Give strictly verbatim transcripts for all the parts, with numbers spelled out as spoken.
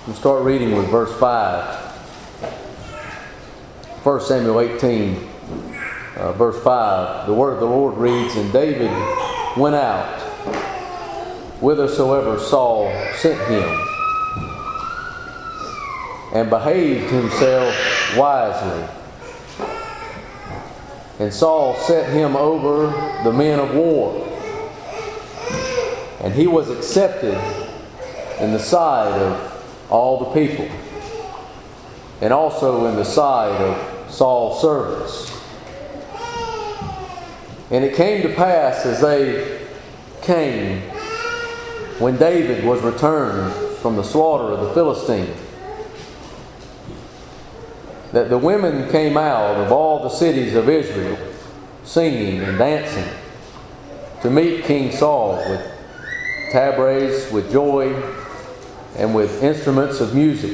We'll start reading with verse five. First Samuel eighteen, uh, verse five. The word of the Lord reads, "And David went out whithersoever Saul sent him, and behaved himself wisely. And Saul set him over the men of war. And he was accepted in the sight of all the people, and also in the sight of Saul's servants. And it came to pass, as they came, when David was returned from the slaughter of the Philistines, that the women came out of all the cities of Israel, singing and dancing, to meet King Saul with tabrets, with joy, and with instruments of music.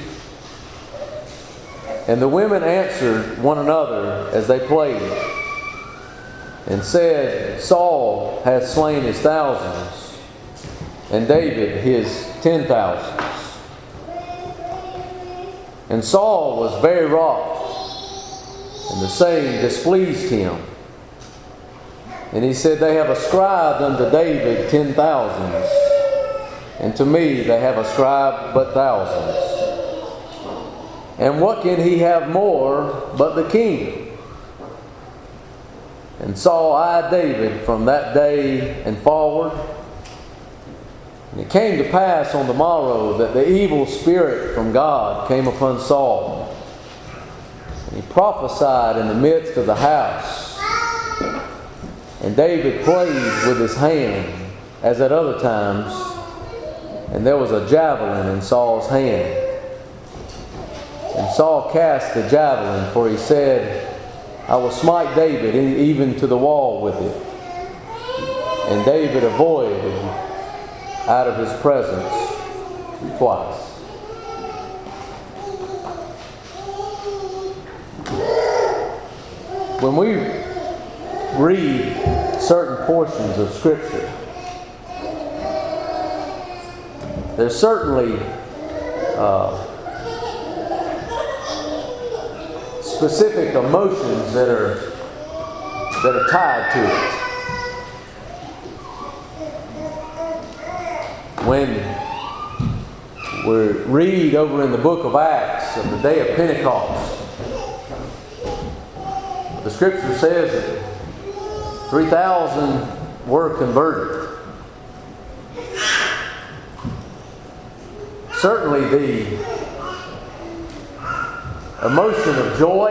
And the women answered one another as they played, and said, Saul hath slain his thousands, and David his ten thousands. And Saul was very wroth, and the saying displeased him. And he said, They have ascribed unto David ten thousands, and to me they have ascribed but thousands. And what can he have more but the king? And Saul eyed David from that day and forward. And it came to pass on the morrow that the evil spirit from God came upon Saul. And he prophesied in the midst of the house. And David played with his hand, as at other times. And there was a javelin in Saul's hand. And Saul cast the javelin, for he said, I will smite David even to the wall with it. And David avoided out of his presence twice. When we read certain portions of Scripture, there's certainly uh, specific emotions that are that are tied to it. When we read over in the book of Acts of the day of Pentecost, the Scripture says that three thousand were converted. Certainly the emotion of joy,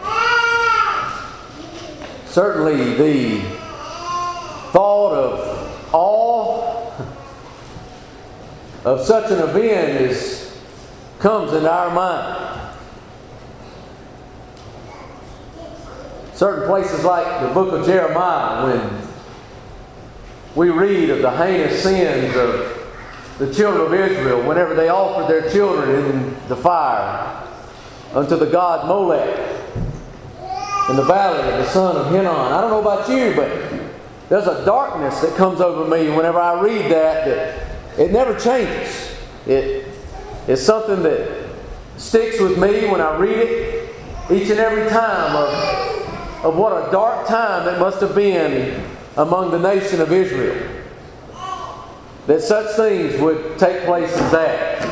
certainly the thought of awe of such an event is comes into our mind. Certain places like the book of Jeremiah, when we read of the heinous sins of the children of Israel whenever they offered their children in the fire unto the god Molech in the valley of the son of Hinnom. I don't know about you, but there's a darkness that comes over me whenever I read that, that it never changes. It is something that sticks with me when I read it each and every time of, of what a dark time it must have been among the nation of Israel, that such things would take place as that.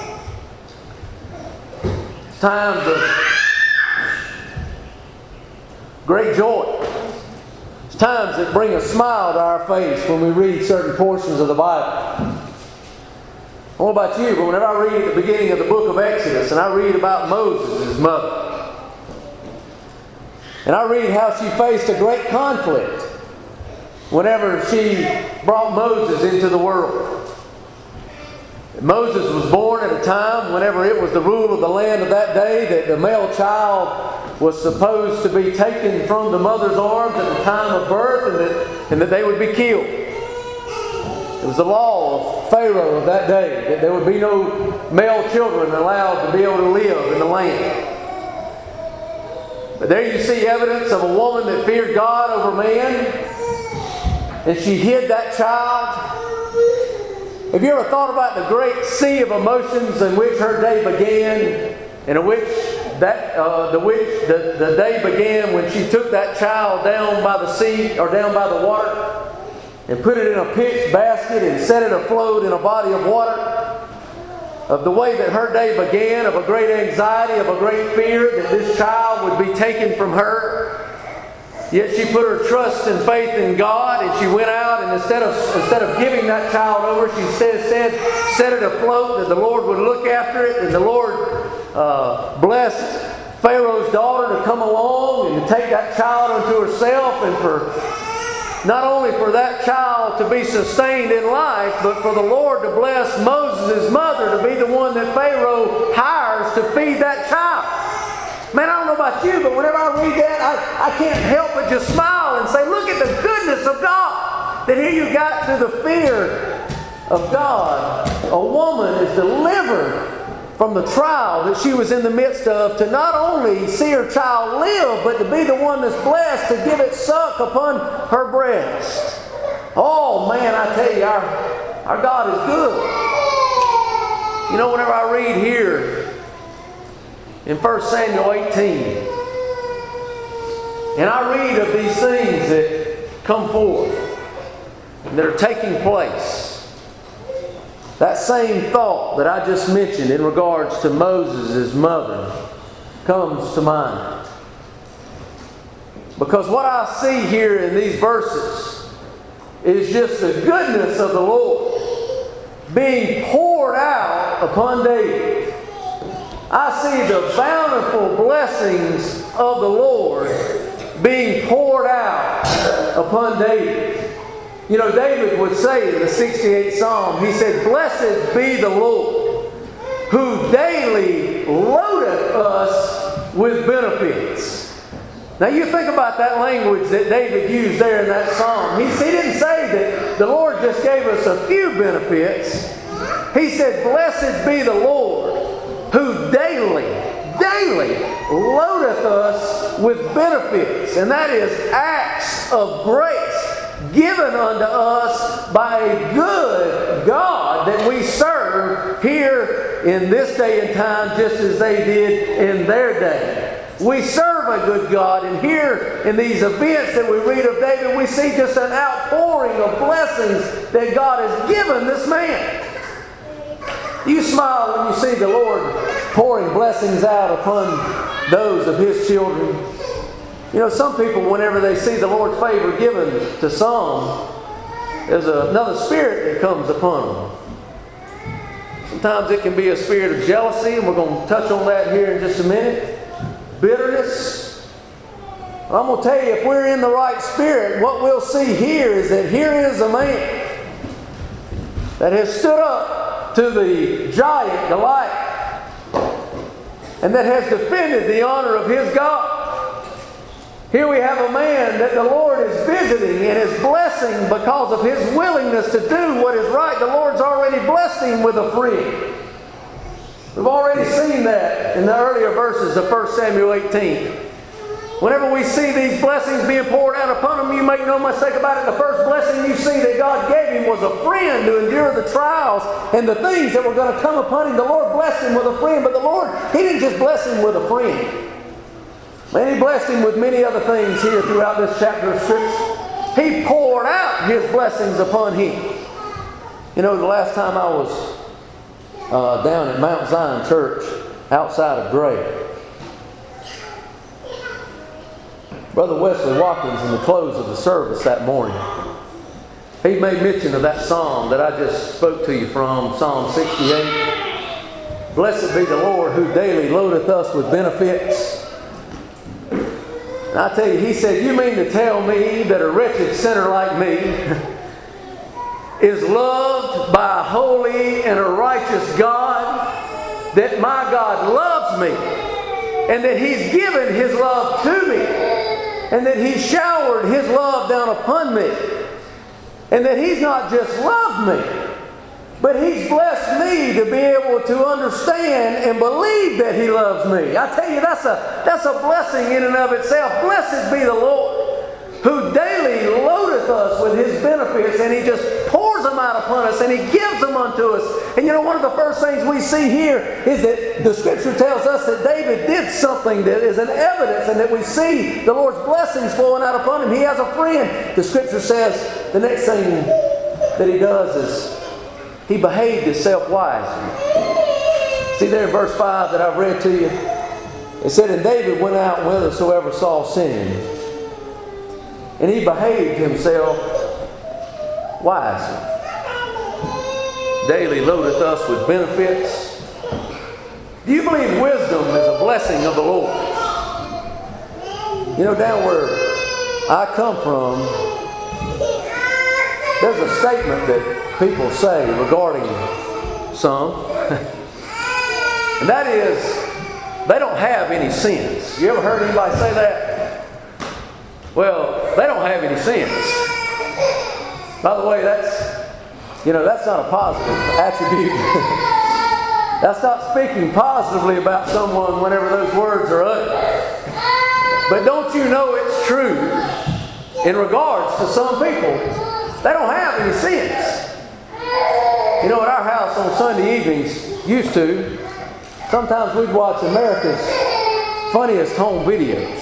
Times of great joy. It's times that bring a smile to our face when we read certain portions of the Bible. I don't know about you, but whenever I read at the beginning of the book of Exodus, and I read about Moses' his mother, and I read how she faced a great conflict whenever she brought Moses into the world. Moses was born at a time whenever it was the rule of the land of that day that the male child was supposed to be taken from the mother's arms at the time of birth, and that, and that they would be killed. It was the law of Pharaoh of that day that there would be no male children allowed to be able to live in the land. But there you see evidence of a woman that feared God over man, and she hid that child Have you ever thought about the great sea of emotions in which her day began, and in which that uh, the which the, the day began when she took that child down by the sea or down by the water and put it in a pitch basket and set it afloat in a body of water? Of the way that her day began, of a great anxiety, of a great fear that this child would be taken from her. Yet she put her trust and faith in God, and she went out, and instead of instead of giving that child over, she said, said set it afloat, that the Lord would look after it, and the Lord uh, blessed Pharaoh's daughter to come along and to take that child unto herself, and for not only for that child to be sustained in life, but for the Lord to bless Moses' mother to be the one that Pharaoh hires to feed that child. Man, I don't know about you, but whenever I read that, I, I can't help but just smile and say, look at the goodness of God. That here you got through the fear of God, a woman is delivered from the trial that she was in the midst of, to not only see her child live, but to be the one that's blessed to give it suck upon her breast. Oh man, I tell you, our, our God is good. You know, whenever I read here in First Samuel eighteen, and I read of these things that come forth, and that are taking place, that same thought that I just mentioned in regards to Moses' mother comes to mind. Because what I see here in these verses is just the goodness of the Lord being poured out upon David. I see the bountiful blessings of the Lord being poured out upon David. You know, David would say in the sixty-eighth Psalm, he said, blessed be the Lord, who daily loadeth us with benefits. Now you think about that language that David used there in that Psalm. He, he didn't say that the Lord just gave us a few benefits. He said, blessed be the Lord, who daily, daily loadeth us with benefits. And that is acts of grace given unto us by a good God that we serve here in this day and time, just as they did in their day. We serve a good God, and here in these events that we read of David, we see just an outpouring of blessings that God has given this man. You smile when you see the Lord pouring blessings out upon those of His children. You know, some people, whenever they see the Lord's favor given to some, there's another spirit that comes upon them. Sometimes it can be a spirit of jealousy, and we're going to touch on that here in just a minute. Bitterness. I'm going to tell you, if we're in the right spirit, what we'll see here is that here is a man that has stood up to the giant Goliath, and that has defended the honor of his God. Here we have a man that the Lord is visiting and is blessing because of his willingness to do what is right. The Lord's already blessed him with a friend. We've already seen that in the earlier verses of First Samuel eighteen. Whenever we see these blessings being poured out upon him, you make no mistake about it, the first blessing you see that God gave him was a friend to endure the trials and the things that were going to come upon him. The Lord blessed him with a friend, but the Lord, He didn't just bless him with a friend. Man, He blessed him with many other things here throughout this chapter of Scripture. He poured out His blessings upon him. You know, the last time I was uh, down at Mount Zion Church outside of Gray, Brother Wesley Watkins, in the close of the service that morning, he made mention of that psalm that I just spoke to you from, Psalm sixty-eight. Blessed be the Lord, who daily loadeth us with benefits. And I tell you, he said, you mean to tell me that a wretched sinner like me is loved by a holy and a righteous God, that my God loves me, and that He's given His love to me, and that He's showered His love down upon me, and that He's not just loved me, but He's blessed me to be able to understand and believe that He loves me. I tell you, that's a, that's a blessing in and of itself. Blessed be the Lord, who daily loadeth us with His benefits, and He just pours them them out upon us, and He gives them unto us. And you know, one of the first things we see here is that the Scripture tells us that David did something that is an evidence, and that we see the Lord's blessings flowing out upon him. He has a friend. The Scripture says the next thing that he does is he behaved himself wisely. See there in verse five that I've read to you, it said, and David went out whithersoever Saul sent him, and he behaved himself wisely. Daily loadeth us with benefits. Do you believe wisdom is a blessing of the Lord? You know, down where I come from, there's a statement that people say regarding some, and that is, they don't have any sins. You ever heard anybody say that? Well, they don't have any sins. By the way, that's, you know, that's not a positive attribute. That's not speaking positively about someone whenever those words are uttered. But don't you know it's true in regards to some people? They don't have any sins. You know, at our house on Sunday evenings, used to, sometimes we'd watch America's Funniest Home Videos.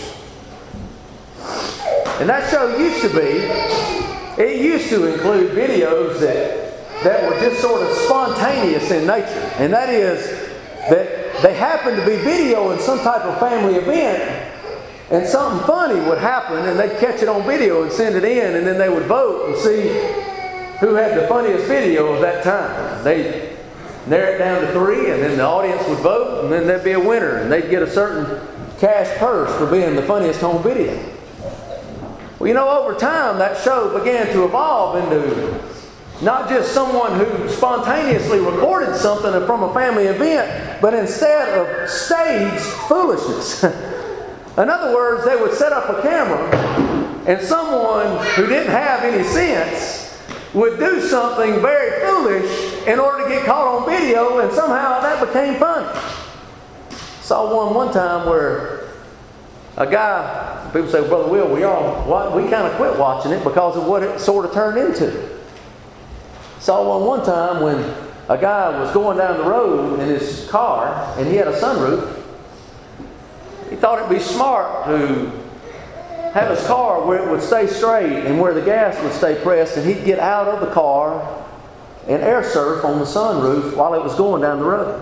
And that show used to be, it used to include videos that, that were just sort of spontaneous in nature. And that is that they happened to be videoing some type of family event, and something funny would happen, and they'd catch it on video and send it in, and then they would vote and see who had the funniest video of that time. They'd narrow it down to three, and then the audience would vote, and then there'd be a winner, and they'd get a certain cash purse for being the funniest home video. Well, you know, over time, that show began to evolve into not just someone who spontaneously recorded something from a family event, but instead of staged foolishness. In other words, they would set up a camera, and someone who didn't have any sense would do something very foolish in order to get caught on video, and somehow that became funny. Saw one one time where a guy, people say, Brother Will, we all we kind of quit watching it because of what it sort of turned into. Saw one one time when a guy was going down the road in his car, and he had a sunroof. He thought it'd be smart to have his car where it would stay straight and where the gas would stay pressed, and he'd get out of the car and air surf on the sunroof while it was going down the road.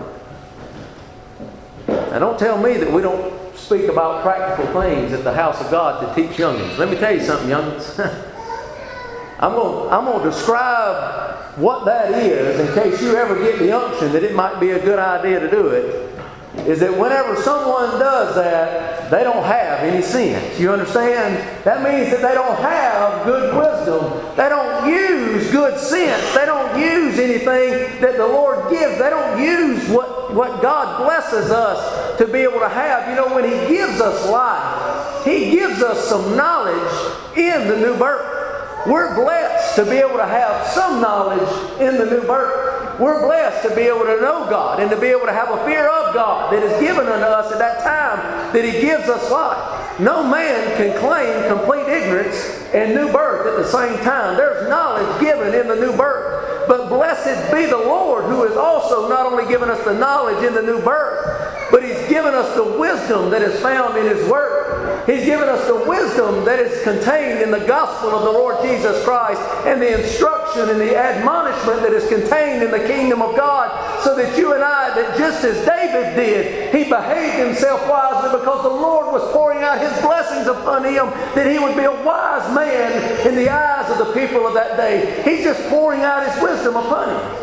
Now don't tell me that we don't speak about practical things at the house of God to teach youngins. Let me tell you something, youngins. I'm going I'm going to describe what that is in case you ever get the unction that it might be a good idea to do it. Is that whenever someone does that, they don't have any sense. You understand? That means that they don't have good wisdom. They don't use good sense. They don't use anything that the Lord gives. They don't use what, what God blesses us to be able to have. You know, when He gives us life, He gives us some knowledge in the new birth. We're blessed to be able to have some knowledge in the new birth. We're blessed to be able to know God and to be able to have a fear of God that is given unto us at that time that He gives us life. No man can claim complete ignorance and new birth at the same time. There's knowledge given in the new birth. But blessed be the Lord, who has also not only given us the knowledge in the new birth, but He's given us the wisdom that is found in His Word. He's given us the wisdom that is contained in the gospel of the Lord Jesus Christ, and the instruction and the admonishment that is contained in the kingdom of God, so that you and I, that just as David did, he behaved himself wisely because the Lord was pouring out His blessings upon him, that he would be a wise man in the eyes of the people of that day. He's just pouring out His wisdom upon him.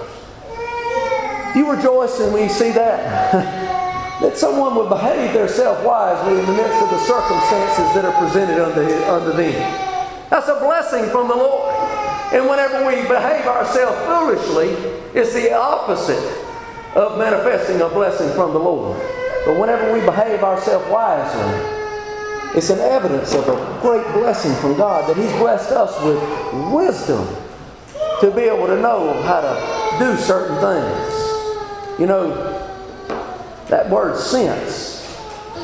You rejoice when you see that? That someone would behave themselves wisely in the midst of the circumstances that are presented unto, unto them. That's a blessing from the Lord. And whenever we behave ourselves foolishly, it's the opposite of manifesting a blessing from the Lord. But whenever we behave ourselves wisely, it's an evidence of a great blessing from God, that He's blessed us with wisdom to be able to know how to do certain things. You know, that word sense,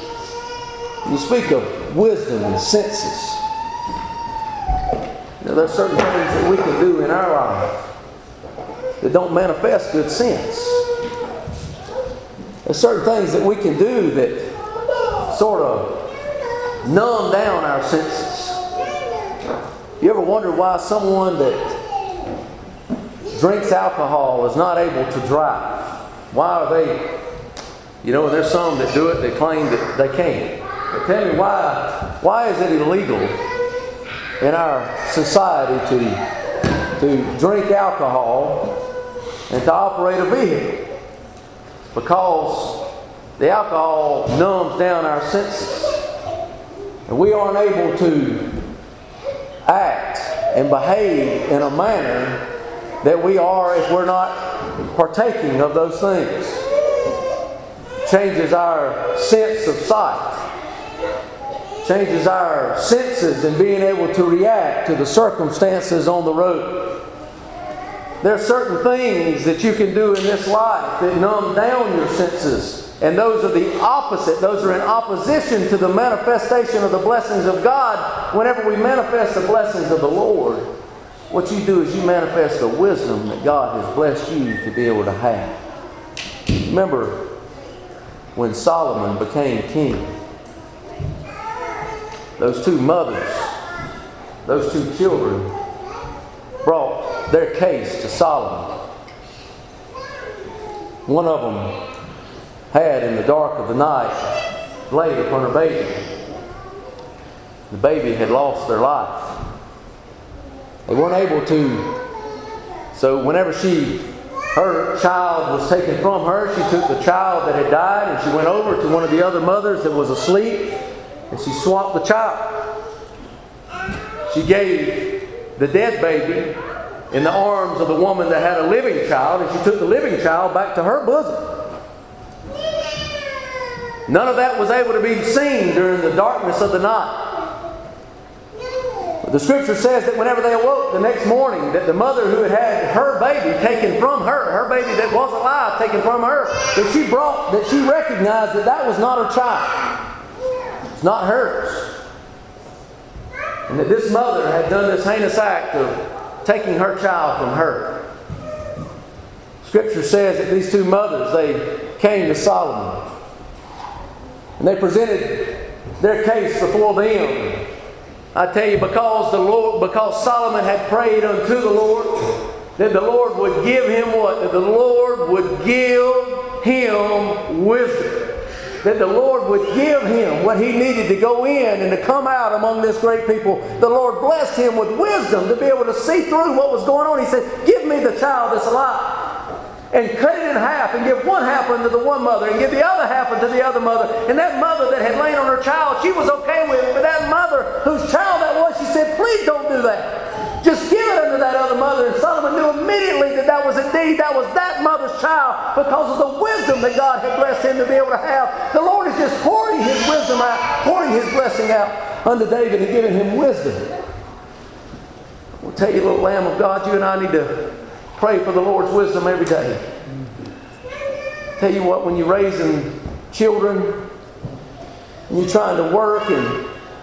you speak of wisdom and senses. You know, there's certain things that we can do in our life that don't manifest good sense. There's certain things that we can do that sort of numb down our senses. You ever wonder why someone that drinks alcohol is not able to drive? Why are they, you know, there's some that do it, they claim that they can't. But tell me why, why is it illegal in our society to, to drink alcohol and to operate a vehicle? Because the alcohol numbs down our senses. And we aren't able to act and behave in a manner that we are if we're not partaking of those things. Changes our sense of sight. Changes our senses in being able to react to the circumstances on the road. There are certain things that you can do in this life that numb down your senses. And those are the opposite. Those are in opposition to the manifestation of the blessings of God. Whenever we manifest the blessings of the Lord, what you do is you manifest the wisdom that God has blessed you to be able to have. Remember when Solomon became king, those two mothers, those two children brought their case to Solomon. One of them had, in the dark of the night, laid upon her baby. The baby had lost their life. They weren't able to. So whenever she, her child was taken from her, she took the child that had died and she went over to one of the other mothers that was asleep and she swapped the child. She gave the dead baby in the arms of the woman that had a living child, and she took the living child back to her bosom. None of that was able to be seen during the darkness of the night. But the Scripture says that whenever they awoke the next morning, that the mother who had had her baby taken from her, her baby that was alive taken from her, that she brought, that she recognized that that was not her child. It's not hers. And that this mother had done this heinous act of taking her child from her. Scripture says that these two mothers, they came to Solomon. And they presented their case before them. I tell you, because the Lord, because Solomon had prayed unto the Lord, that the Lord would give him what? That the Lord would give him wisdom. That the Lord would give him what he needed to go in and to come out among this great people. The Lord blessed him with wisdom to be able to see through what was going on. He said, give me the child that's alive. And cut it in half and give one half unto the one mother and give the other half unto the other mother. And that mother that had lain on her child, she was okay with it. But that mother whose child that was, she said, please don't do that. Just give it unto that other mother. And Solomon knew immediately that that was indeed, that was that mother's child because of the wisdom that God had blessed him to be able to have. The Lord is just pouring his wisdom out, pouring his blessing out unto David and giving him wisdom. I'll tell you, little Lamb of God, you and I need to pray for the Lord's wisdom every day. Tell you what, when you're raising children, and you're trying to work and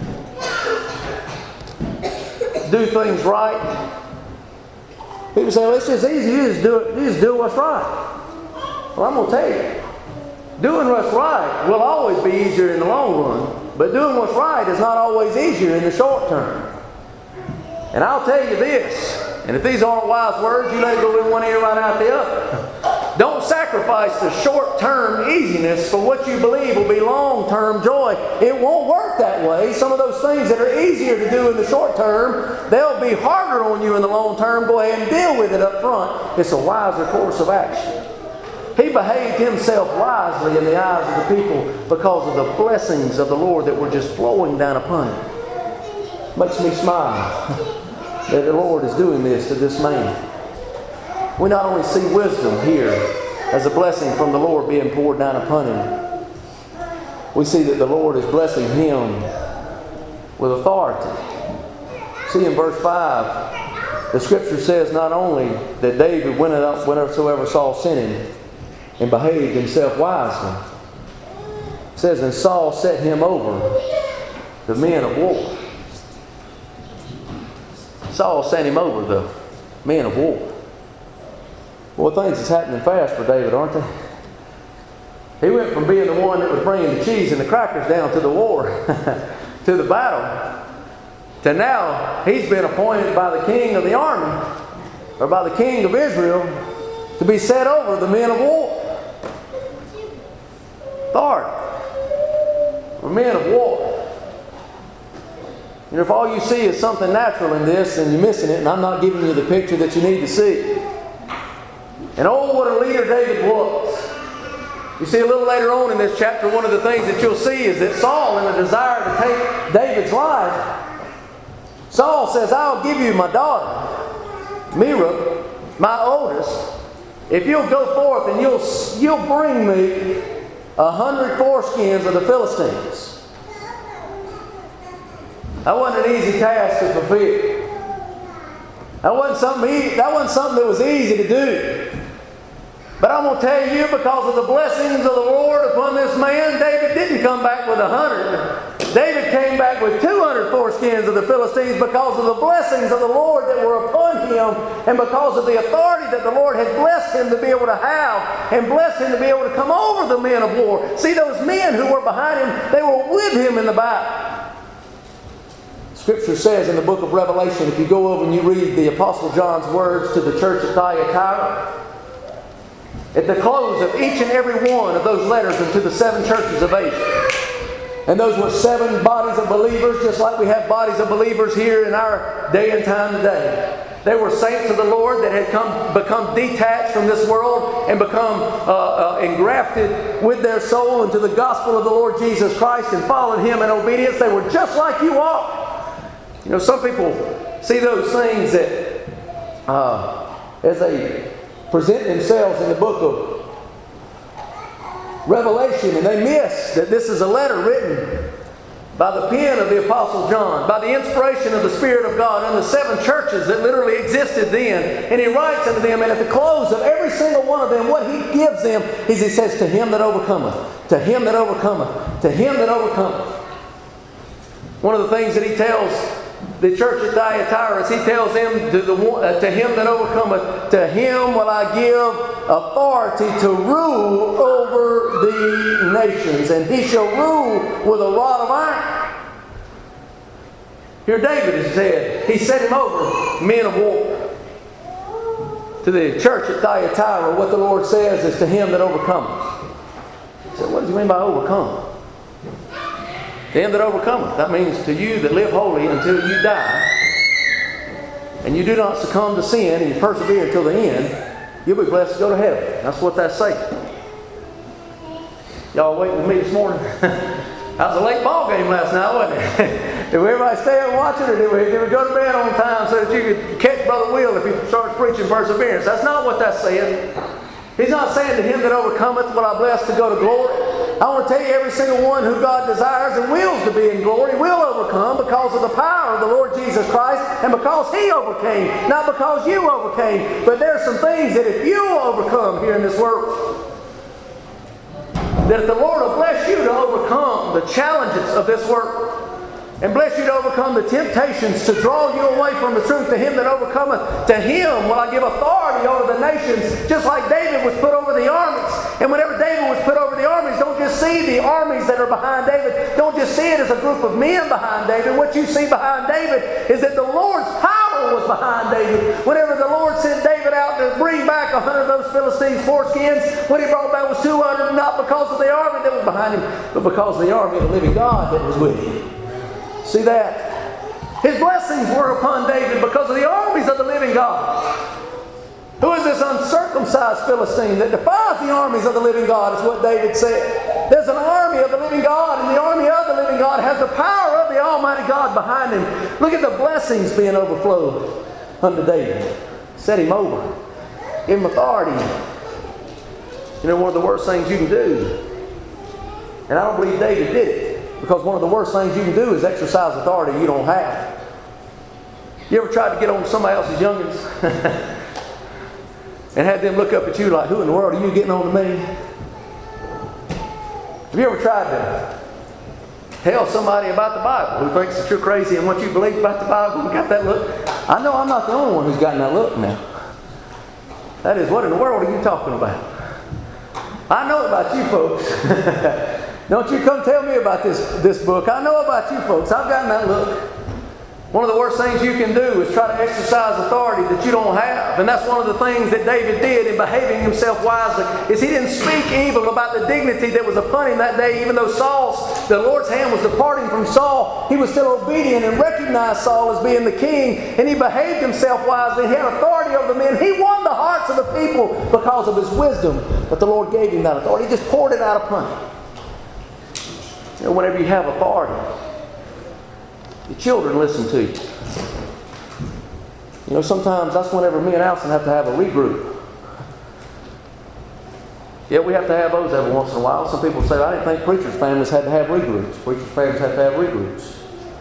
do things right, people say, well, it's just easy. You just do it. You just do what's right. Well, I'm going to tell you, doing what's right will always be easier in the long run, but doing what's right is not always easier in the short term. And I'll tell you this, and if these aren't wise words, you let it go in one ear right out the other. Don't sacrifice the short-term easiness for what you believe will be long-term joy. It won't work that way. Some of those things that are easier to do in the short term, they'll be harder on you in the long term. Go ahead and deal with it up front. It's a wiser course of action. He behaved himself wisely in the eyes of the people because of the blessings of the Lord that were just flowing down upon him. Makes me smile that the Lord is doing this to this man. We not only see wisdom here as a blessing from the Lord being poured down upon him, we see that the Lord is blessing him with authority. See in verse five, the Scripture says not only that David went out whensoever Saul sent him and behaved himself wisely, it says, and Saul set him over the men of war. Saul sent him over the men of war. Well, things is happening fast for David, aren't they? He went from being the one that was bringing the cheese and the crackers down to the war, to the battle, to now he's been appointed by the king of the army, or by the king of Israel, to be set over the men of war. Authority. For men of war. And if all you see is something natural in this, then you're missing it, and I'm not giving you the picture that you need to see. And oh, what a leader David was. You see, a little later on in this chapter, one of the things that you'll see is that Saul, in a desire to take David's life, Saul says, I'll give you my daughter, Merab, my oldest, if you'll go forth and you'll, you'll bring me a hundred foreskins of the Philistines. That wasn't an easy task to fulfill. That wasn't something, he, that wasn't something that was easy to do. But I'm going to tell you, because of the blessings of the Lord upon this man, David didn't come back with a hundred. David came back with two hundred foreskins of the Philistines because of the blessings of the Lord that were upon him, and because of the authority that the Lord had blessed him to be able to have, and blessed him to be able to come over the men of war. See, those men who were behind him, they were with him in the battle. Scripture says in the book of Revelation, if you go over and you read the Apostle John's words to the church at Thyatira, at the close of each and every one of those letters into the seven churches of Asia. And those were seven bodies of believers, just like we have bodies of believers here in our day and time today. They were saints of the Lord that had come, become detached from this world and become uh, uh, engrafted with their soul into the gospel of the Lord Jesus Christ and followed Him in obedience. They were just like you are. You know, some people see those things that uh, as they present themselves in the book of Revelation, and they miss that this is a letter written by the pen of the Apostle John, by the inspiration of the Spirit of God, and the seven churches that literally existed then. And he writes unto them, and at the close of every single one of them, what he gives them is he says, to him that overcometh, to him that overcometh, to him that overcometh. One of the things that he tells the church at Thyatira, he tells them to, the, uh, to him that overcometh, to him will I give authority to rule over the nations, and he shall rule with a rod of iron. Here David has said, he set him over men of war. To the church at Thyatira, what the Lord says is to him that overcometh. He said, what does he mean by overcome? Them that overcometh. That means to you that live holy until you die, and you do not succumb to sin, and you persevere until the end, you'll be blessed to go to heaven. That's what that's saying. Y'all waiting with me this morning? That was a late ball game last night, wasn't it? Did we everybody stay up and watch it, or did we, did we go to bed on time so that you could catch Brother Will if he starts preaching perseverance? That's not what that's saying. He's not saying to him that overcometh will I bless to go to glory. I want to tell you, every single one who God desires and wills to be in glory will overcome because of the power of the Lord Jesus Christ and because He overcame, not because you overcame. But there are some things that if you overcome here in this world, that if the Lord will bless you to overcome the challenges of this world, and bless you to overcome the temptations to draw you away from the truth, to him that overcometh, to him will I give authority over the nations, just like David was put over the armies. And whenever David was put over the armies, don't just see the armies that are behind David. Don't just see it as a group of men behind David. What you see behind David is that the Lord's power was behind David. Whenever the Lord sent David out to bring back a hundred of those Philistines' foreskins, what he brought back was two hundred, not because of the army that was behind him, but because of the army of the living God that was with him. See that? His blessings were upon David because of the armies of the living God. Who is this uncircumcised Philistine that defies the armies of the living God, is what David said. There's an army of the living God, and the army of the living God has the power of the Almighty God behind him. Look at the blessings being overflowed unto David. Set him over. Give him authority. You know, one of the worst things you can do, and I don't believe David did it, because one of the worst things you can do is exercise authority you don't have. You ever tried to get on somebody else's youngins and had them look up at you like, who in the world are you getting on to me? Have you ever tried to tell somebody about the Bible who thinks that you're crazy and what you believe about the Bible and got that look? I know I'm not the only one who's gotten that look now. That is, what in the world are you talking about? I know about you folks. Don't you come tell me about this, this book. I know about you folks. I've gotten that look. One of the worst things you can do is try to exercise authority that you don't have. And that's one of the things that David did in behaving himself wisely, is he didn't speak evil about the dignity that was upon him that day. Even though Saul's, the Lord's hand was departing from Saul, he was still obedient and recognized Saul as being the king. And he behaved himself wisely. He had authority over the men. He won the hearts of the people because of his wisdom. But the Lord gave him that authority. He just poured it out upon him. You know, whenever you have authority, the children listen to you. You know, sometimes that's whenever me and Allison have to have a regroup. Yeah, we have to have those every once in a while. Some people say, I didn't think preachers' families had to have regroups. Preachers' families have to have regroups.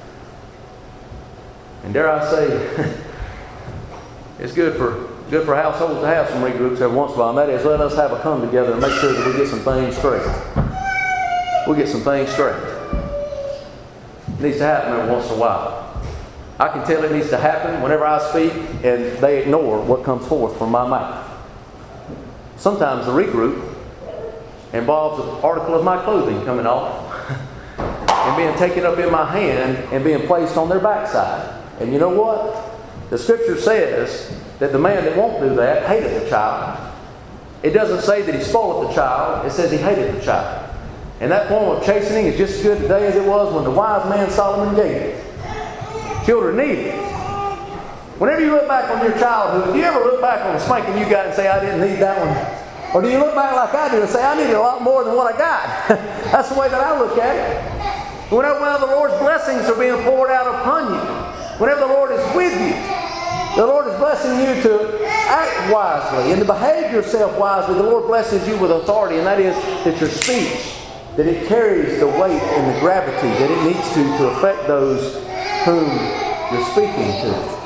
And dare I say, it's good for good for households to have some regroups every once in a while. And that is, let us have a come together and make sure that we get some things straight. We get some things straight. It needs to happen every once in a while. I can tell it needs to happen whenever I speak and they ignore what comes forth from my mouth. Sometimes the regroup involves an article of my clothing coming off and being taken up in my hand and being placed on their backside. And you know what? The Scripture says that the man that won't do that hated the child. It doesn't say that he spoiled the child. It says he hated the child. And that form of chastening is just as good today as it was when the wise man Solomon gave it. Children need it. Whenever you look back on your childhood, do you ever look back on the spanking you got and say, I didn't need that one? Or do you look back like I do and say, I needed a lot more than what I got? That's the way that I look at it. Whenever, whenever the Lord's blessings are being poured out upon you, whenever the Lord is with you, the Lord is blessing you to act wisely and to behave yourself wisely. The Lord blesses you with authority, and that is that your speech, that it carries the weight and the gravity that it needs to to affect those whom you're speaking to.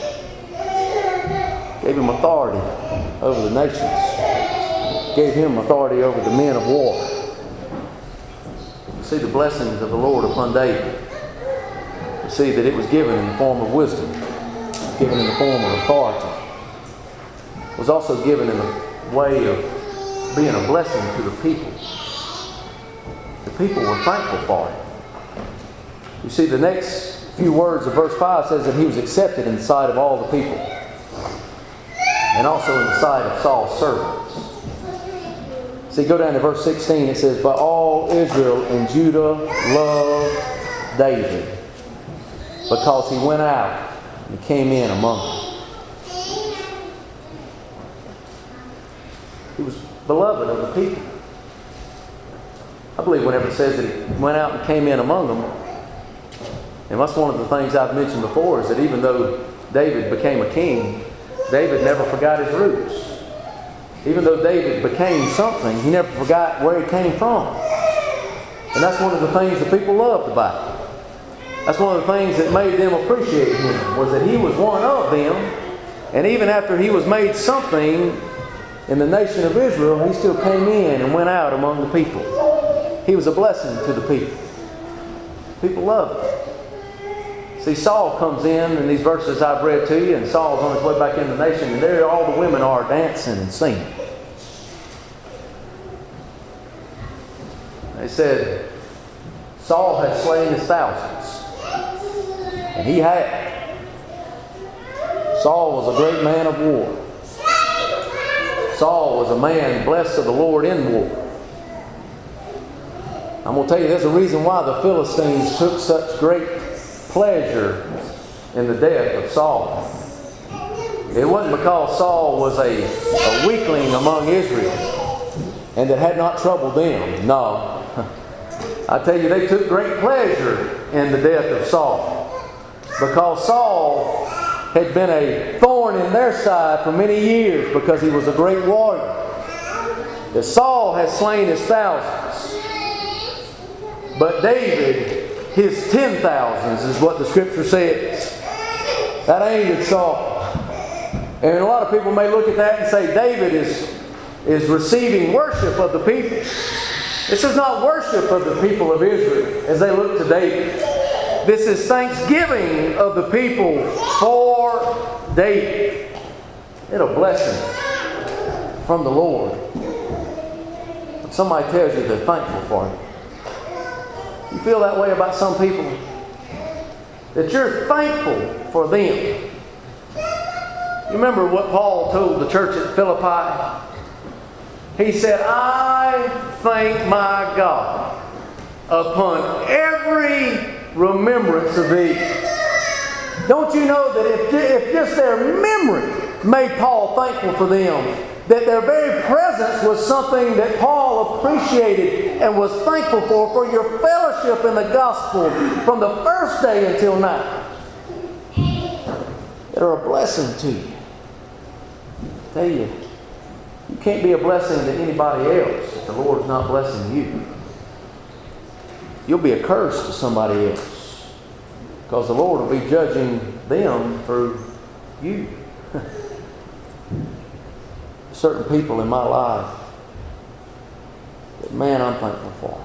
Gave him authority over the nations. Gave him authority over the men of war. You see the blessings of the Lord upon David. You see that it was given in the form of wisdom. Given in the form of authority. It was also given in the way of being a blessing to the people. The people were thankful for it. You see, the next few words of verse five says that he was accepted in the sight of all the people. And also in the sight of Saul's servants. See, go down to verse sixteen. It says, but all Israel and Judah loved David, because he went out and came in among them. He was beloved of the people. I believe whenever it says that he went out and came in among them, and that's one of the things I've mentioned before, is that even though David became a king, David never forgot his roots. Even though David became something, he never forgot where he came from. And that's one of the things the people loved about him. That's one of the things that made them appreciate him, was that he was one of them. And even after he was made something in the nation of Israel, he still came in and went out among the people. He was a blessing to the people. People loved him. See, Saul comes in in these verses I've read to you, and Saul's on his way back into the nation, and there all the women are dancing and singing. They said, Saul had slain his thousands. And he had. Saul was a great man of war. Saul was a man blessed of the Lord in war. I'm going to tell you, there's a reason why the Philistines took such great pleasure in the death of Saul. It wasn't because Saul was a, a weakling among Israel and that had not troubled them. No. I tell you, they took great pleasure in the death of Saul, because Saul had been a thorn in their side for many years because he was a great warrior. That Saul had slain his thousands, but David his ten thousands is what the Scripture says. That angered Saul. And a lot of people may look at that and say David is, is receiving worship of the people. This is not worship of the people of Israel as they look to David. This is thanksgiving of the people for David. It'll bless him. from the Lord. When somebody tells you they're thankful for you, you feel that way about some people? That you're thankful for them. You remember what Paul told the church at Philippi? He said, I thank my God upon every remembrance of thee. Don't you know that if, if just their memory made Paul thankful for them, that their very presence was something that Paul appreciated and was thankful for, for your fellowship in the gospel from the first day until now, that are a blessing to you. I tell you, you can't be a blessing to anybody else if the Lord is not blessing you. You'll be a curse to somebody else because the Lord will be judging them through you. Certain people in my life that, man, I'm thankful for.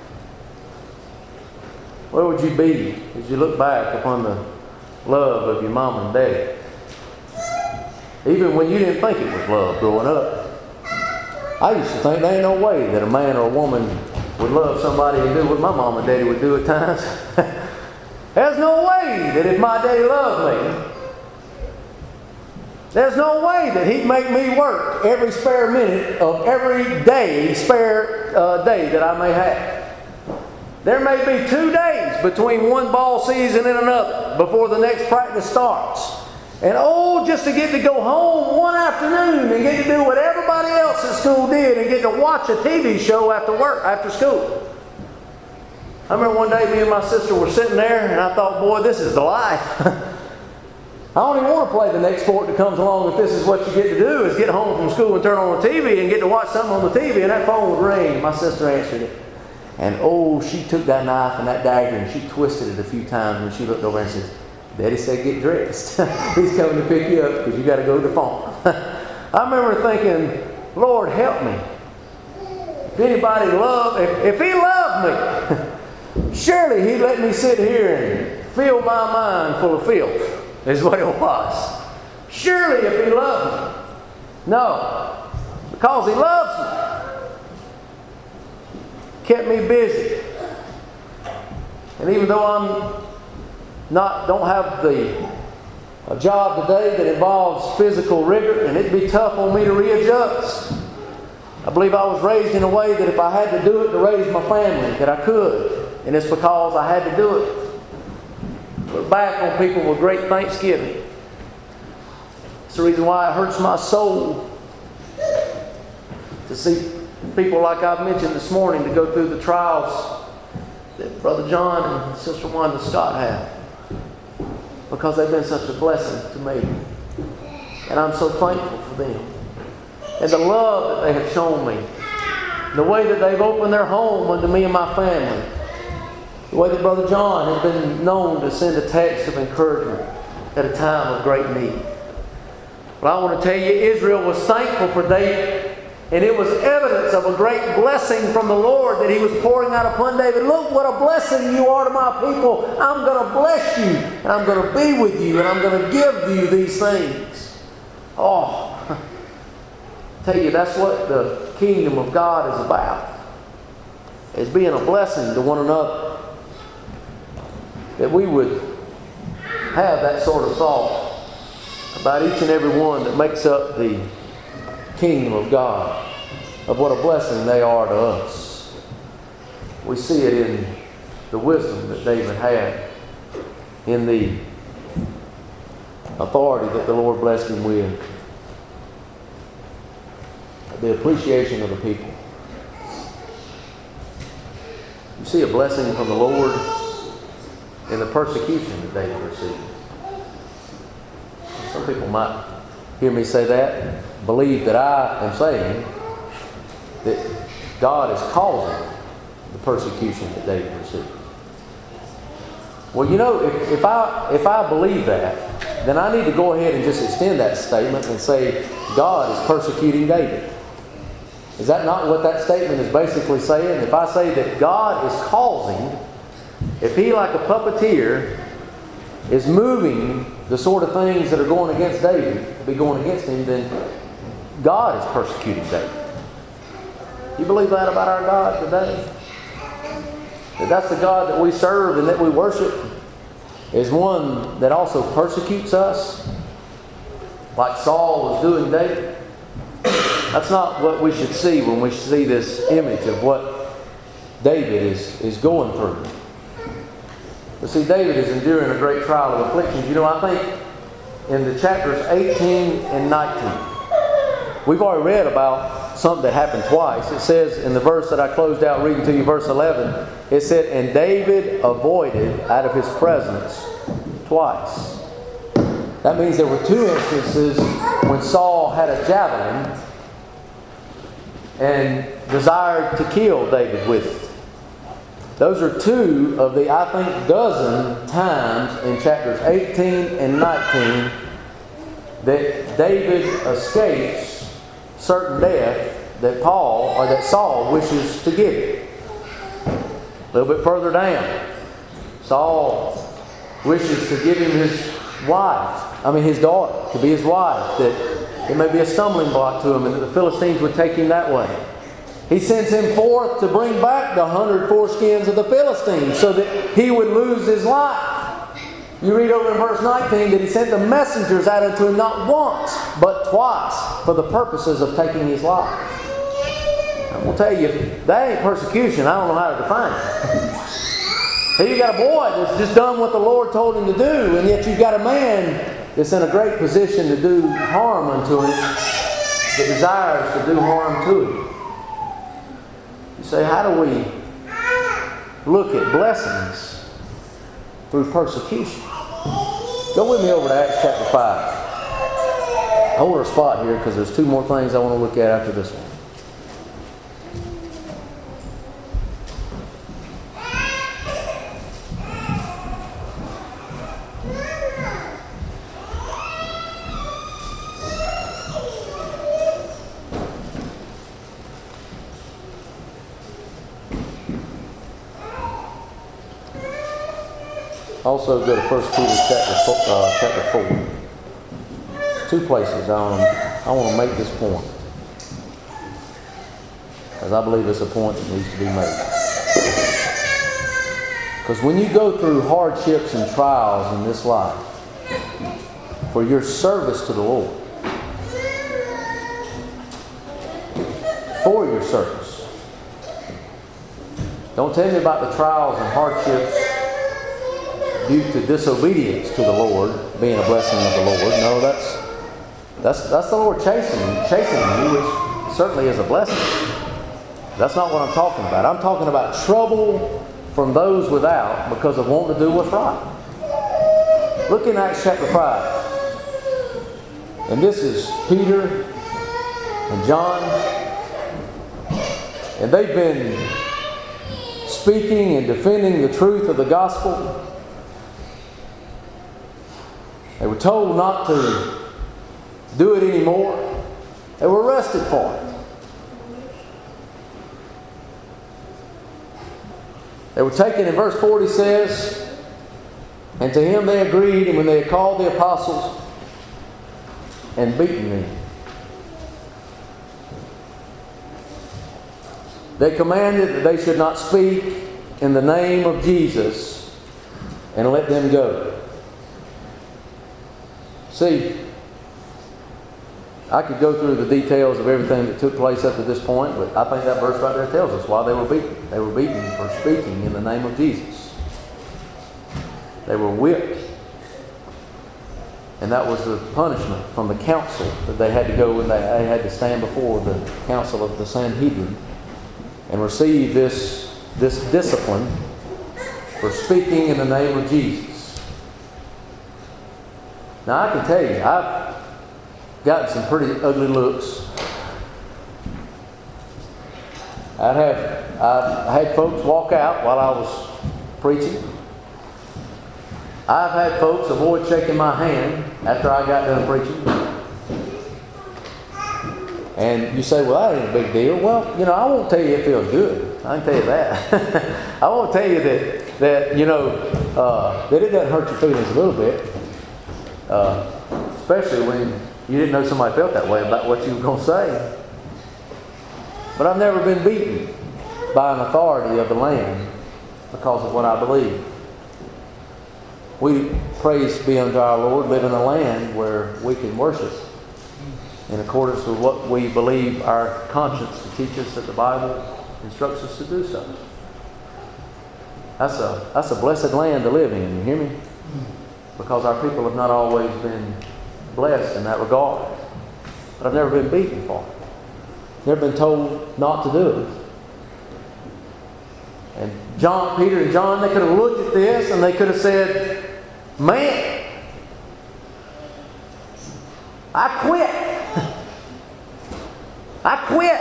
Where would you be as you look back upon the love of your mom and dad? Even when you didn't think it was love growing up. I used to think there ain't no way that a man or a woman would love somebody and do what my mom and daddy would do at times. There's no way that if my daddy loved me, there's no way that he'd make me work every spare minute of every day, spare uh, day that I may have. There may be two days between one ball season and another before the next practice starts. And oh, just to get to go home one afternoon and get to do what everybody else at school did and get to watch a T V show after work, after school. I remember one day me and my sister were sitting there and I thought, boy, this is the life. I don't even want to play the next sport that comes along if this is what you get to do, is get home from school and turn on the T V and get to watch something on the T V and that phone would ring. My sister answered it. And oh, she took that knife and that dagger and she twisted it a few times when she looked over and said, Daddy said get dressed. He's coming to pick you up because you got to go to the farm. I remember thinking, Lord, help me. If anybody loved, if, if He loved me, surely He'd let me sit here and fill my mind full of filth, is what it was. Surely if He loved me. No, because He loves me. Kept me busy. And even though I'm Not don't have the a job today that involves physical rigor, and it'd be tough on me to readjust. I believe I was raised in a way that if I had to do it to raise my family, that I could, and it's because I had to do it. Look back on people with great thanksgiving. It's the reason why it hurts my soul to see people like I've mentioned this morning to go through the trials that Brother John and Sister Wanda Scott have. Because they've been such a blessing to me. And I'm so thankful for them. And the love that they have shown me. The way that they've opened their home unto me and my family. The way that Brother John has been known to send a text of encouragement at a time of great need. But I want to tell you, Israel was thankful for David. And it was evidence of a great blessing from the Lord that He was pouring out upon David. Look what a blessing you are to my people. I'm going to bless you. And I'm going to be with you. And I'm going to give you these things. Oh, I tell you, that's what the kingdom of God is about. Is being a blessing to one another. That we would have that sort of thought about each and every one that makes up the kingdom of God, of what a blessing they are to us. We see it in the wisdom that David had, in the authority that the Lord blessed him with, the appreciation of the people. You see a blessing from the Lord in the persecution that David received. Some people might hear me say that, believe that I am saying that God is causing the persecution that David received. Well, you know, if, if I if I believe that, then I need to go ahead and just extend that statement and say God is persecuting David. Is that not what that statement is basically saying? If I say that God is causing, if He, like a puppeteer, is moving the sort of things that are going against David to be going against him, then God is persecuting David. You believe that about our God today? That that's the God that we serve and that we worship is one that also persecutes us, like Saul was doing David? That's not what we should see when we see this image of what David is, is going through. But see, David is enduring a great trial of afflictions. You know, I think in the chapters eighteen and nineteen, we've already read about something that happened twice. It says in the verse that I closed out reading to you, verse eleven, it said, "And David avoided out of his presence twice." That means there were two instances when Saul had a javelin and desired to kill David with it. Those are two of the, I think, dozen times in chapters eighteen and nineteen that David escapes certain death that Paul, or that Saul wishes to give him. A little bit further down, Saul wishes to give him his wife, I mean his daughter, to be his wife, that it may be a stumbling block to him and that the Philistines would take him that way. He sends him forth to bring back the hundred foreskins of the Philistines so that he would lose his life. You read over in verse nineteen that he sent the messengers out unto him not once, but twice for the purposes of taking his life. I'm going to tell you, if that ain't persecution, I don't know how to define it. Here you got a boy that's just done what the Lord told him to do, and yet you've got a man that's in a great position to do harm unto him, that desires to do harm to him. You say, how do we look at blessings through persecution? Go with me over to Acts chapter five. Hold our spot here because there's two more things I want to look at after this one. Also go to First Peter chapter four, uh, chapter four. Two places I want, to, I want to make this point, because I believe it's a point that needs to be made. Because when you go through hardships and trials in this life for your service to the Lord, for your service, don't tell me about the trials and hardships due to disobedience to the Lord being a blessing of the Lord. No, that's that's that's the Lord chastening, chastening you, which certainly is a blessing. That's not what I'm talking about. I'm talking about trouble from those without because of wanting to do what's right. Look in Acts chapter five. And this is Peter and John. And they've been speaking and defending the truth of the gospel. They were told not to do it anymore. They were arrested for it. They were taken, in verse forty says, and to him they agreed, and when they had called the apostles and beaten them, they commanded that they should not speak in the name of Jesus and let them go. See, I could go through the details of everything that took place up to this point, but I think that verse right there tells us why they were beaten. They were beaten for speaking in the name of Jesus. They were whipped. And that was the punishment from the council that they had to go and they, they had to stand before the council of the Sanhedrin and receive this, this discipline for speaking in the name of Jesus. Now I can tell you, I've gotten some pretty ugly looks. I'd have, I had folks walk out while I was preaching. I've had folks avoid shaking my hand after I got done preaching. And you say, well, that ain't a big deal. Well, you know, I won't tell you it feels good. I can tell you that. I won't tell you that, that you know, uh, that it doesn't hurt your feelings a little bit. Uh, especially when You didn't know somebody felt that way about what you were going to say. But I've never been beaten by an authority of the land because of what I believe. We, praise be unto our Lord, live in a land where we can worship in accordance with what we believe our conscience to teach us that the Bible instructs us to do so. That's a, that's a blessed land to live in, you hear me? Because our people have not always been blessed in that regard. But I've never been beaten for it. Never been told not to do it. And John, Peter and John, they could have looked at this and they could have said, man, I quit. I quit.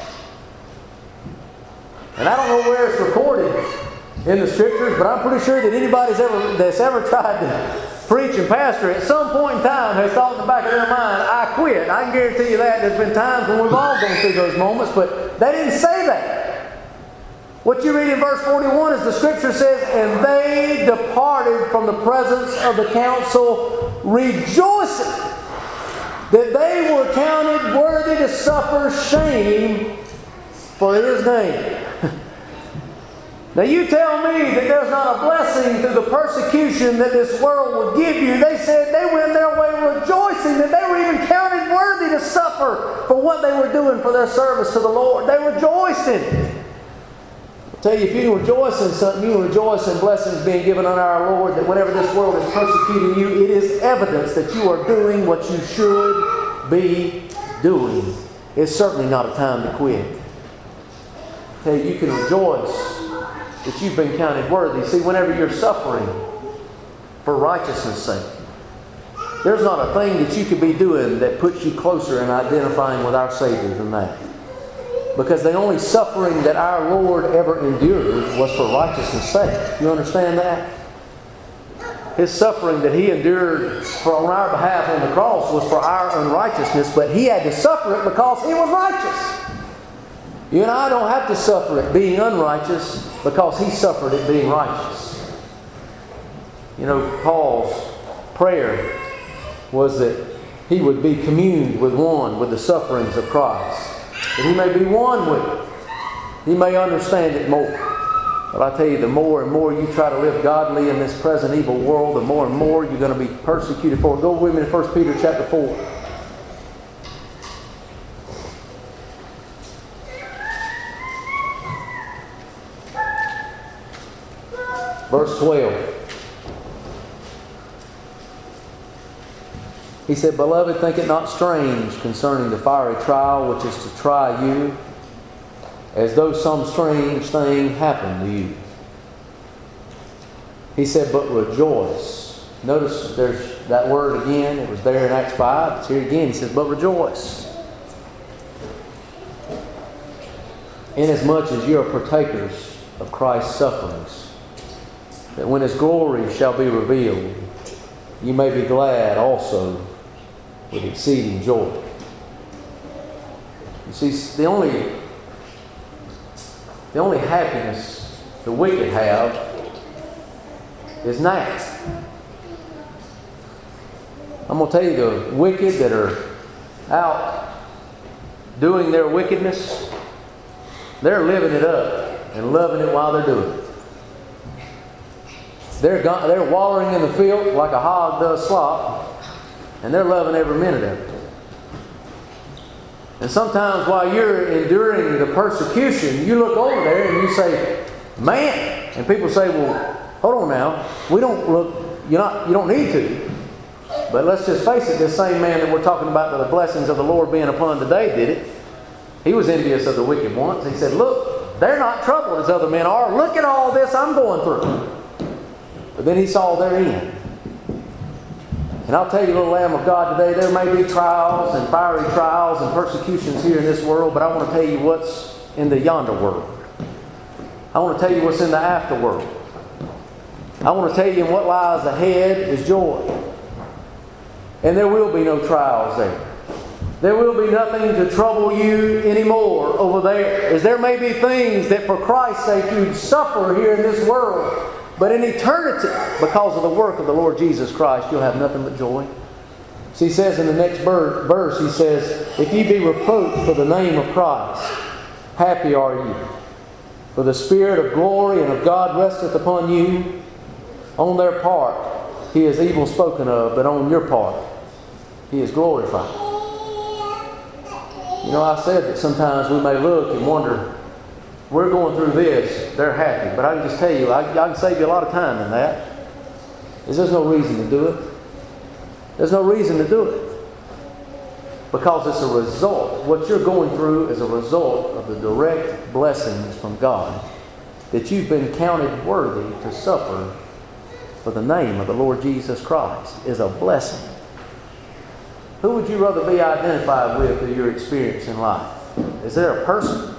And I don't know where it's recorded in the Scriptures, but I'm pretty sure that anybody's ever that's ever tried to preach and pastor at some point in time has thought in the back of their mind, I quit. I can guarantee you that. There's been times when we've all gone through those moments, but they didn't say that. What you read in verse forty-one is the Scripture says, and they departed from the presence of the council rejoicing that they were counted worthy to suffer shame for His name. Now you tell me that there's not a blessing through the persecution that this world would give you. They said they went their way rejoicing that they were even counted worthy to suffer for what they were doing for their service to the Lord. They rejoiced in it. I'll tell you, if you rejoice in something, you rejoice in blessings being given on our Lord, that whenever this world is persecuting you, it is evidence that you are doing what you should be doing. It's certainly not a time to quit. I tell you, you can rejoice that you've been counted worthy. See, whenever you're suffering for righteousness' sake, there's not a thing that you could be doing that puts you closer in identifying with our Savior than that. Because the only suffering that our Lord ever endured was for righteousness' sake. You understand that? His suffering that He endured for on our behalf on the cross was for our unrighteousness, but He had to suffer it because He was righteous. You and I don't have to suffer it being unrighteous because He suffered it being righteous. You know, Paul's prayer was that he would be communed with one with the sufferings of Christ. That he may be one with it. He may understand it more. But I tell you, the more and more you try to live godly in this present evil world, the more and more you're going to be persecuted for it. Go with me to First Peter chapter four. Verse twelve. He said, Beloved, think it not strange concerning the fiery trial which is to try you, as though some strange thing happened to you. He said, but rejoice. Notice there's that word again. It was there in Acts five. It's here again. He says, but rejoice. Inasmuch as you are partakers of Christ's sufferings, that when His glory shall be revealed, you may be glad also with exceeding joy. You see, the only, the only happiness the wicked have is now. I'm going to tell you, the wicked that are out doing their wickedness, they're living it up and loving it while they're doing it. They're, gone, they're wallowing in the field like a hog does slop, and they're loving every minute of it. And sometimes while you're enduring the persecution, you look over there and you say, man, and people say, well, hold on now, we don't look, you're not, you don't need to. But let's just face it, this same man that we're talking about the blessings of the Lord being upon today did it. He was envious of the wicked ones. He said, look, they're not troubled as other men are. Look at all this I'm going through. But then he saw their end. And I'll tell you, little Lamb of God, today there may be trials and fiery trials and persecutions here in this world, but I want to tell you what's in the yonder world. I want to tell you what's in the afterworld. I want to tell you what lies ahead is joy. And there will be no trials there. There will be nothing to trouble you anymore over there. As there may be things that for Christ's sake you suffer here in this world, but in eternity, because of the work of the Lord Jesus Christ, you'll have nothing but joy. See, he says in the next verse, he says, if ye be reproached for the name of Christ, happy are ye. For the Spirit of glory and of God resteth upon you. On their part he is evil spoken of, but on your part he is glorified. You know, I said that sometimes we may look and wonder, we're going through this, they're happy. But I can just tell you, I, I can save you a lot of time in that. There's no reason to do it. There's no reason to do it. Because it's a result. What you're going through is a result of the direct blessings from God that you've been counted worthy to suffer for the name of the Lord Jesus Christ is a blessing. Who would you rather be identified with through your experience in life? Is there a person?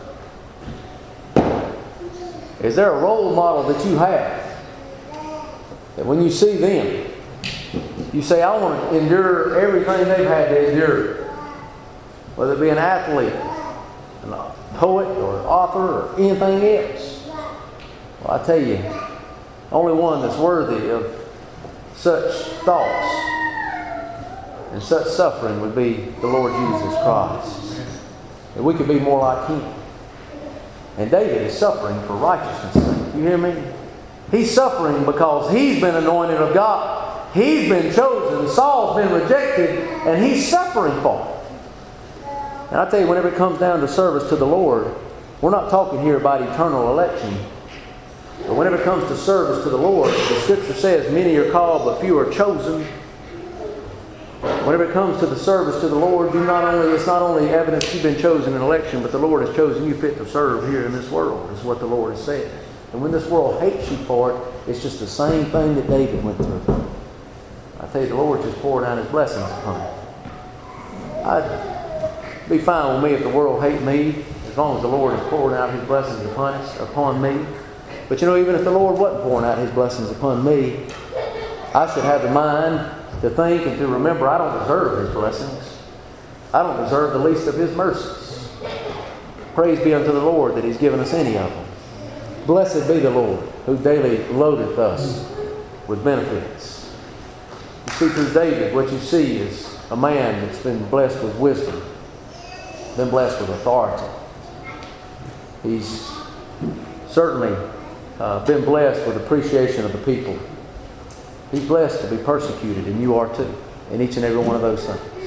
Is there a role model that you have that when you see them, you say, I want to endure everything they've had to endure? Whether it be an athlete, a poet, or an author, or anything else. Well, I tell you, only one that's worthy of such thoughts and such suffering would be the Lord Jesus Christ. That we could be more like Him. And David is suffering for righteousness' sake. You hear me? He's suffering because he's been anointed of God. He's been chosen. Saul's been rejected, and he's suffering for it. And I tell you, whenever it comes down to service to the Lord, we're not talking here about eternal election. But whenever it comes to service to the Lord, the Scripture says, many are called, but few are chosen. Whenever it comes to the service to the Lord, you not only it's not only evidence you've been chosen in election, but the Lord has chosen you fit to serve here in this world, is what the Lord has said. And when this world hates you for it, it's just the same thing that David went through. I tell you, the Lord just poured down His blessings upon it. I'd be fine with me if the world hated me, as long as the Lord is pouring out His blessings upon us, upon me. But you know, even if the Lord wasn't pouring out His blessings upon me, I should have the mind to think and to remember I don't deserve His blessings. I don't deserve the least of His mercies. Praise be unto the Lord that He's given us any of them. Blessed be the Lord who daily loadeth us with benefits. You see, through David, what you see is a man that's been blessed with wisdom, been blessed with authority. He's certainly uh, been blessed with appreciation of the people. He's blessed to be persecuted, and you are too, in each and every one of those things.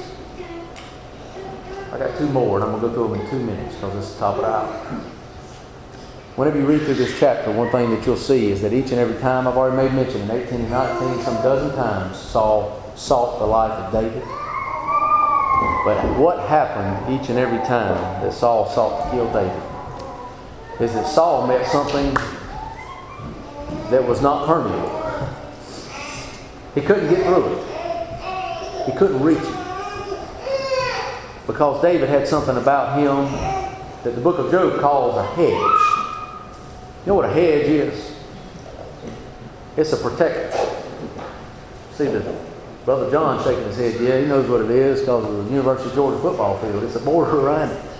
I got two more, and I'm going to go through them in two minutes because this is the top of the hour. Whenever you read through this chapter, one thing that you'll see is that each and every time, I've already made mention, in eighteen and nineteen, some dozen times, Saul sought the life of David. But what happened each and every time that Saul sought to kill David is that Saul met something that was not permeable. He couldn't get through it. He couldn't reach it. Because David had something about him that the book of Job calls a hedge. You know what a hedge is? It's a protector. See, the Brother John shaking his head. Yeah, he knows what it is because of the University of Georgia football field. It's a border around it.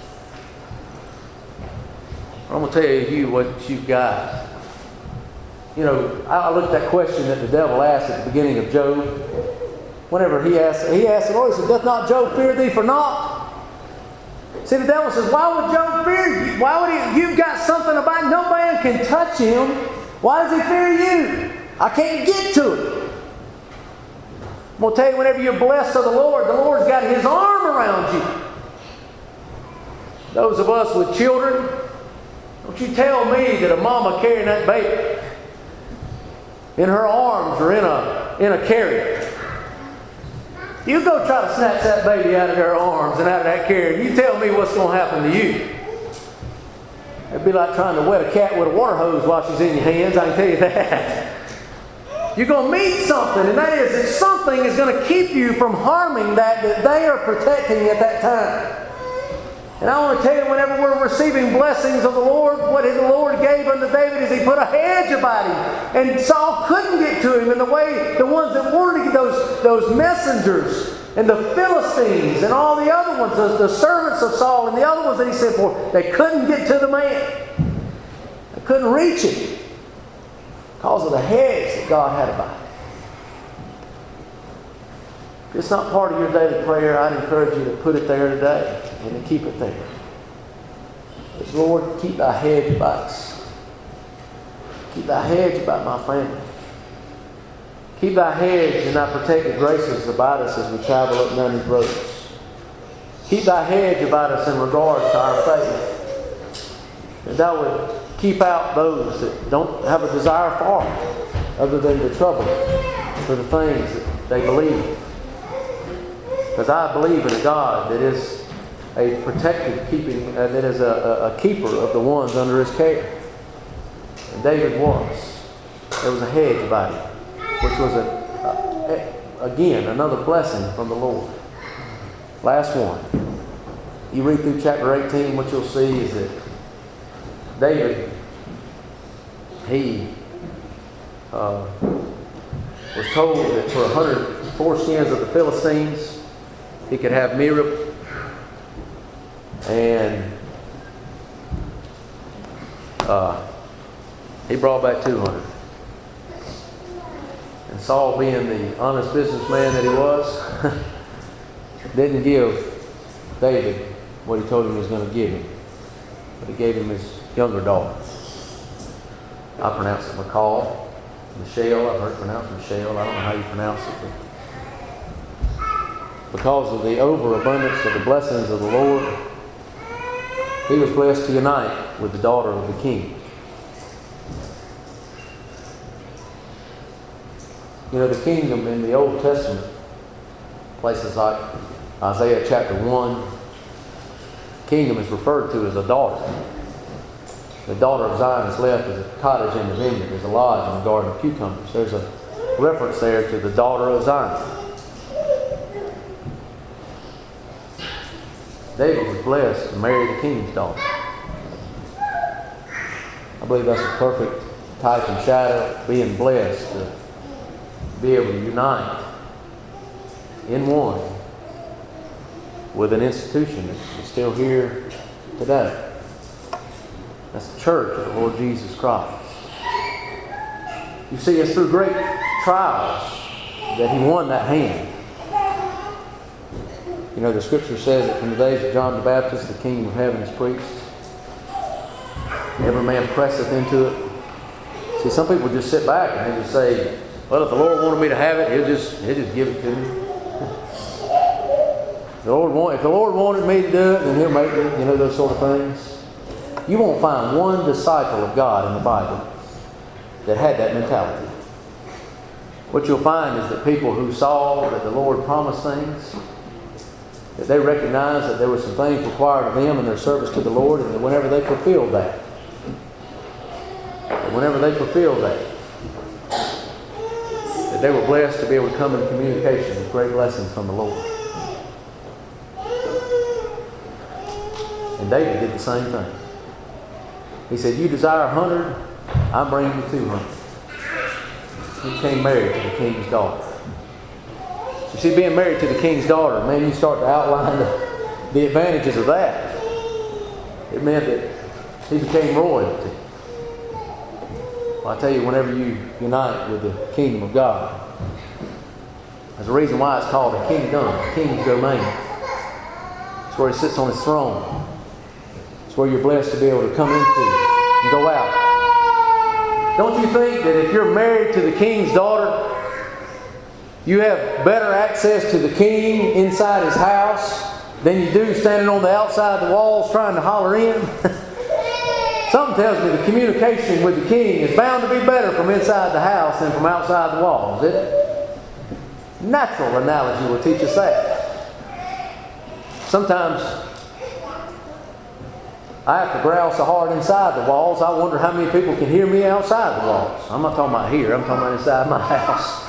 I'm going to tell you what you've got. You know, I looked at that question that the devil asked at the beginning of Job. Whenever he asked, he asked the Lord, he said, doth not Job fear thee for naught? See, the devil says, why would Job fear you? Why would he? You've got something about him. No man can touch him. Why does he fear you? I can't get to it. I'm going to tell you, whenever you're blessed of the Lord, the Lord's got His arm around you. Those of us with children, don't you tell me that a mama carrying that baby in her arms or in a, in a carrier. You go try to snatch that baby out of their arms and out of that carrier. You tell me what's going to happen to you. It'd be like trying to wet a cat with a water hose while she's in your hands, I can tell you that. You're going to meet something, and that is that something is going to keep you from harming that that they are protecting at that time. And I want to tell you, whenever we're receiving blessings of the Lord, what the Lord gave unto David is He put a hedge about him. And Saul couldn't get to him in the way the ones that wanted to get those, those messengers and the Philistines and all the other ones, the, the servants of Saul and the other ones that he sent for, they couldn't get to the man. They couldn't reach him because of the hedge that God had about him. If it's not part of your daily prayer, I'd encourage you to put it there today and to keep it there. But Lord, keep thy hedge about us. Keep thy hedge about my family. Keep thy hedge and thy protective graces about us as we travel up and down these roads. Keep thy hedge about us in regards to our faith. And thou would keep out those that don't have a desire for it, other than the trouble for the things that they believe. Because I believe in a God that is a protective keeping, uh, that is a, a, a keeper of the ones under his care. And David was. There was a hedge about him, which was, a, a, again, another blessing from the Lord. Last one. You read through chapter eighteen, what you'll see is that David, he uh, was told that for a hundred foreskins of the Philistines, he could have Miriam, and uh, he brought back two hundred. And Saul, being the honest businessman that he was, didn't give David what he told him he was going to give him, but he gave him his younger daughter. I pronounce it McCall. Michelle, I've heard it pronounced Michelle. I don't know how you pronounce it. But because of the overabundance of the blessings of the Lord, he was blessed to unite with the daughter of the king. You know, the kingdom in the Old Testament, places like Isaiah chapter one, kingdom is referred to as a daughter. The daughter of Zion is left as a cottage in the vineyard, as a lodge in the garden of cucumbers. There's a reference there to the daughter of Zion. David was blessed to marry the king's daughter. I believe that's a perfect type and shadow of being blessed to be able to unite in one with an institution that's still here today. That's the church of the Lord Jesus Christ. You see, it's through great trials that he won that hand. You know, the scripture says that from the days of John the Baptist, the kingdom of heaven is preached. Every man presseth into it. See, some people just sit back and they just say, well, if the Lord wanted me to have it, he'll just, he'll just give it to me. The Lord want, if the Lord wanted me to do it, then he'll make it, you know, those sort of things. You won't find one disciple of God in the Bible that had that mentality. What you'll find is that people who saw that the Lord promised things, that they recognized that there were some things required of them in their service to the Lord, and that whenever they fulfilled that, that whenever they fulfilled that, that they were blessed to be able to come in communication with great blessings from the Lord. And David did the same thing. He said, you desire a hundred, I'm bringing you two hundred. He became married to the king's daughter. You see, being married to the king's daughter, man, you start to outline the, the advantages of that. It meant that he became royalty. Well, I tell you, whenever you unite with the kingdom of God, there's a reason why it's called a kingdom, a king's domain. It's where he sits on his throne. Where you're blessed to be able to come into and go out. Don't you think that if you're married to the king's daughter, you have better access to the king inside his house than you do standing on the outside of the walls trying to holler in? Something tells me the communication with the king is bound to be better from inside the house than from outside the walls, isn't it? Natural analogy will teach us that. Sometimes I have to growl so hard inside the walls, I wonder how many people can hear me outside the walls. I'm not talking about here, I'm talking about inside my house.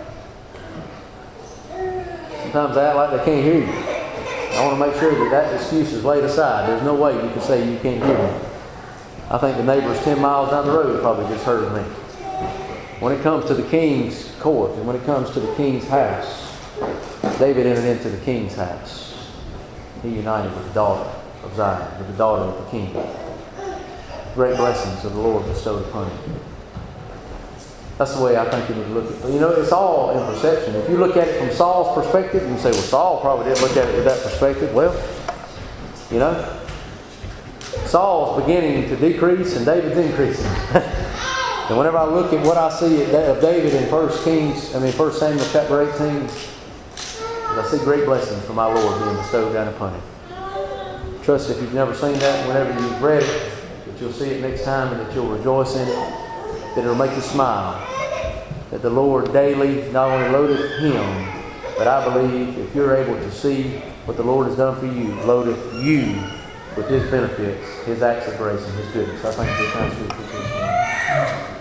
Sometimes I act like they can't hear you. I want to make sure that that excuse is laid aside. There's no way you can say you can't hear me. I think the neighbors ten miles down the road probably just heard me. When it comes to the king's court and when it comes to the king's house, David entered into the king's house. He united with the daughter of Zion, with the daughter of the king. Great blessings of the Lord bestowed upon him. That's the way I think you need to look at it. You know, it's all in perception. If you look at it from Saul's perspective, you say, well, Saul probably didn't look at it with that perspective. Well, you know, Saul's beginning to decrease and David's increasing. And whenever I look at what I see of David in First Kings, I mean First Samuel chapter eighteen, I see great blessings from my Lord being bestowed down upon him. Trust if you've never seen that, whenever you've read it, that you'll see it next time and that you'll rejoice in it, that it'll make you smile. That the Lord daily not only loadeth him, but I believe if you're able to see what the Lord has done for you, loadeth you with His benefits, His acts of grace, and His goodness. I thank you for your time.